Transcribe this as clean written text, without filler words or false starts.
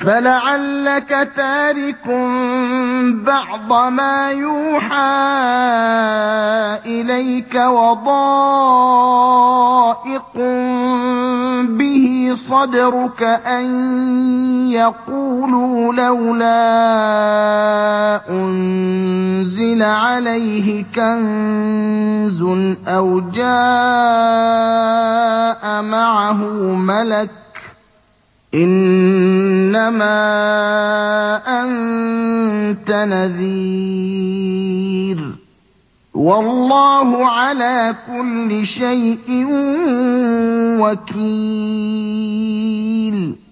فَلَعَلَّكَ تَارِكٌ بَعْضَ مَا يُوحَىٰ إِلَيْكَ وَضَائِقٌ بِهِ صَدْرُكَ أَن يَقُولُوا لَوْلَا أُنزِلَ عَلَيْهِ كَنزٌ أَوْ جَاءَ مَعَهُ مَلَكٌ ۚ إِنَّمَا أَنتَ نَذِيرٌ ۚ وَاللَّهُ عَلَىٰ كُلِّ شَيْءٍ وَكِيلٌ